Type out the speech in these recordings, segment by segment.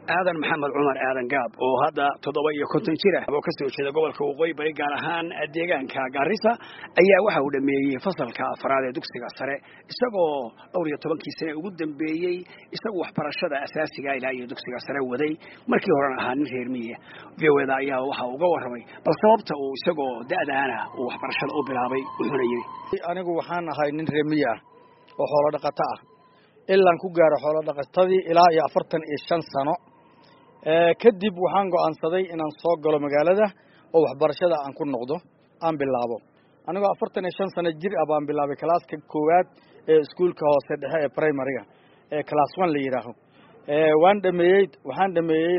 aadan maxamed cumar aadan gaab oo hadda 57 jir ah oo ka soo jeeda gobolka waqooyi bari gaar ahaan deegaanka Gaarisa ayaa waxa uu dhameeyay fasalka afraad ee dugsiga sare isagoo 12 sano ugu dambeeyay isagoo waxbarashada asaasiga ah ilaa iyo dugsiga sare waday markii hore ahaa nin reer miyiga VOAda ayaa waxa uu uga warramay bal sababta uu isagoo da'daana uu waxbarashada u bilaabay wuxuuna yiri anigu waxaan ahay nin reer miyi ah oo xoolo dhaqato ah ilaa ku gaaro xoolo dhaqatadii ilaa iyo 45 sano kadib waxaan go'aansaday inaan soo galo magaalada oo waxbarashada aan ku noqdo aan bilaabo anigoo 45 sano jir ah baan bilaabay klaaska koowaad ee iskuulka hoose dhexe ee primary-ga ee class 1 la yiraahdo waxaan dhameeyay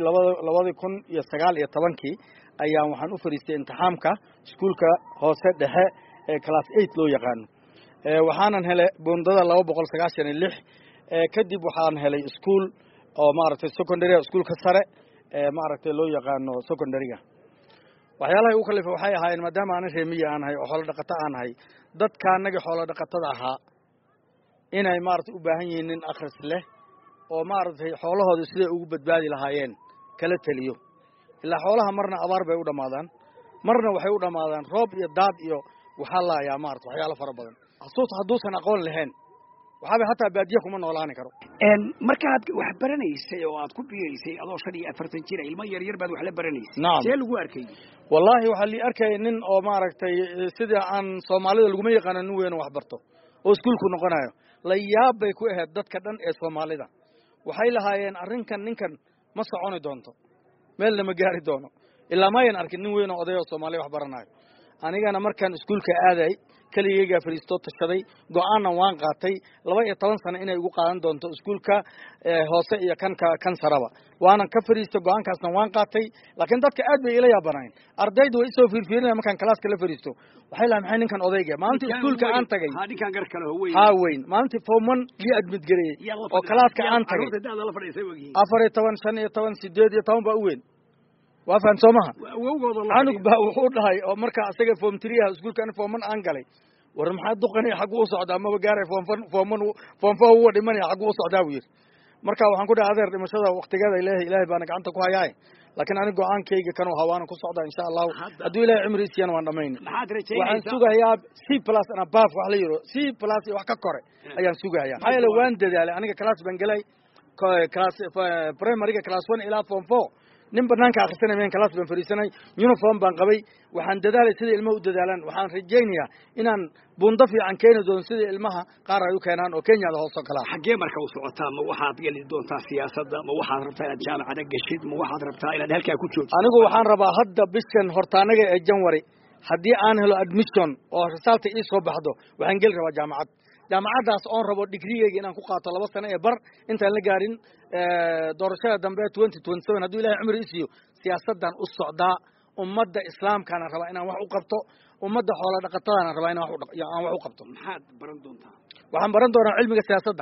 2019 ayaan waxaan u fariistay imtixaanka iskuulka hoose dhexe ee class 8 loo yaqaan waxaanan helay bundada 296 kadib waxaan helay iskuul oo maaragtay secondary school ka sare maaragtay loo yaqaano secondary-ga waxyaalaha uu khalifay waxay ahaayeen maadaama aan reemiye aan ahay oo xoolo dhaqato aan ahay dadka anaga xoolo dhaqatada ahaa inay maaragtay u baahan yihiin nin akhris leh oo maaragtay xoolahooda sidee ugu badbaadi lahaayeen kala taliyo ilaa xoolaha marna abaar bay u dhamaadaan marna waxay u dhamaadaan roob iyo daad iyo waxa la yaa maaragtay waxyaalo fara badan hadduusan aqoon lahayn waxaaba hataa baadiye kuma noolaani karo markaad wax baranaysay oo aad ku biirisay adoo 45 jir ilmo yar yar baad wax la baranaysay see lagu arkay wallahi waxa li arkay nin oo maaragtay sida aan Soomaalida lagu ma yaqaan nin weyn wax barto oo iskuulku noqonayo la yaabay ku ahayd dadka dhan ee Soomaalida waxay lahaayeen arrinkan ninkan ma soconi doonto meel lama gaari doono ilaa ma yan arkin nin weyn oo oday oo Soomaali wax baranayo anigana markaan iskuulka aaday kaligayga fariisto tashaday go'aana waan qaatay 12 sano inay ugu qaadan doonto iskuulka hoose iyo kan saraba waana ka fariisto go'aankaasna waan qaatay laakiin dadka aad bay ila yaabanayeen ardaydu way soo fiirfiirinayaan markaan klaaska la fariisto waxay la maxay ninkan odayga maanta iskuulka aan tagay ninkan gar kale weyn maanta form 1 li admit gareey oo klaaska aan tagay 14 18 ba u weyn وافهم سومها عنك بوحود هاي أو مركز أسجى فوم تريها سكول كان فومن أنجلي ورمح الدقني حقوق صعد أما بجاري فوم فهو دمني حقوق صعد أوير مركز وحن كده هذا المسألة وقت جذا إلهي بانك أنت كوياي لكن أنا جوعان كي كانوا هوانا كصعد إن شاء الله أدوي له عمري سيان وانا مين وعن سوقها يا سي بلاس أنا باف وحليرو سي بلاس وحككره أيام سوقها يا هاي لو وين ده أنا كلاس بنجلي كلاس برايمري كلاس 1 إلى فوم 4 nin barnaanka akhrisanay meen kalaas baan fariisanay uniform baan qabay waxaan dadaalay sida ilmo u dadaalan waxaan rajaynayaa inaan bunda fiican keeno doon sida ilmaha qaar ay u keenaan oo Kenya hoos kala xagee marka u socotaa ma waxaad gali doontaa siyaasadda ma waxaad rabtaa inaad jaamacada gashid ma waxaad rabtaa inaad halkaa ku joogto anigu waxaan rabaa hadda bishan hortaanaga ee January haddii aan helo admission oo result ii soo baxdo waxaan gali rabaa jaamacadaas oon rabo degree-gayga inaan ku qaato 2 sano ee bar intaan la gaarin doorashada dambe 2027 hadduu Ilaahay cumri isiyo siyaasaddan u socdaa ummadda islaamkana raba inaan wax u qabto ummadda xoolo dhaqatadana raba inaan wax u qabto maxaad baran doontaa waxaan baran doonaa cilmiga siyaasadda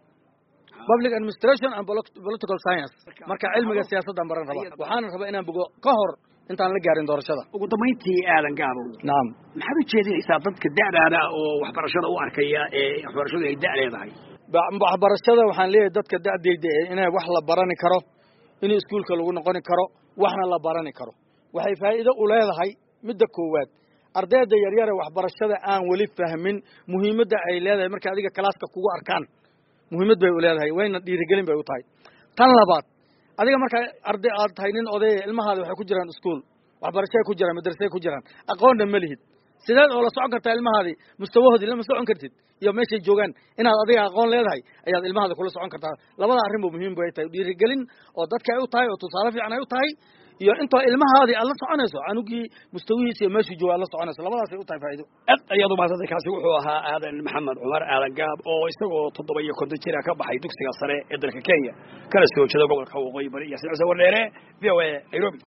public administration and political science marka cilmiga siyaasaddan baran raba waxaan rabaa inaan bogo ka hor intaan la gaarin doorashada ugu dambeyntii aadan gaabo naam maxaad u jeedinaysaa dadka da'daada oo waxbarashada u arkaya ee waxbarashadu ay da' leedahay waxbarashada waxaan leeyahay dadka da'dayda inay wax la barani karo in iskuulka lagu noqon karo waxna la barani karo waxay faa'iido u leedahay midda koowaad ardayda yaryar ee waxbarashada aan wali fahmin muhiimadda ay leedahay marka adiga klaaska kugu arkaan muhiimad bay u leedahay wayna dhiirigelin bay u tahay tan labaad adiga marka arday aad tahay nin oday ilmahaada waxay ku jiraan iskuul waxbarasho ku jiraan madrasay ku jiraan aqoonna ma lihid sidaad oo la socon kartaa ilmahaadi mustawahoodii lama socon kartid iyo meeshay joogaan inaad adiga aqoon leedahay ayaad ilmahaada kula socon kartaa labada arrin muhiim bay tahay dhiirigelin oo dadka ay u tahay oo tusaale fiican ay u tahay iyo inta ilmahaadi aad la soconayso anugii mustawihiisa iyo meeshii jooga la soconayso labadaas ay u tahay faa'iido ayadu maasada kaasi wuxuu ahaa aadan maxamed cumar aadan gaab oo isagoo 57 jir ka baxay dugsiga sare ee dalka Kenya kala soo jeeda gobolka waqooyi bari iyo sida warneere VOA Nairobi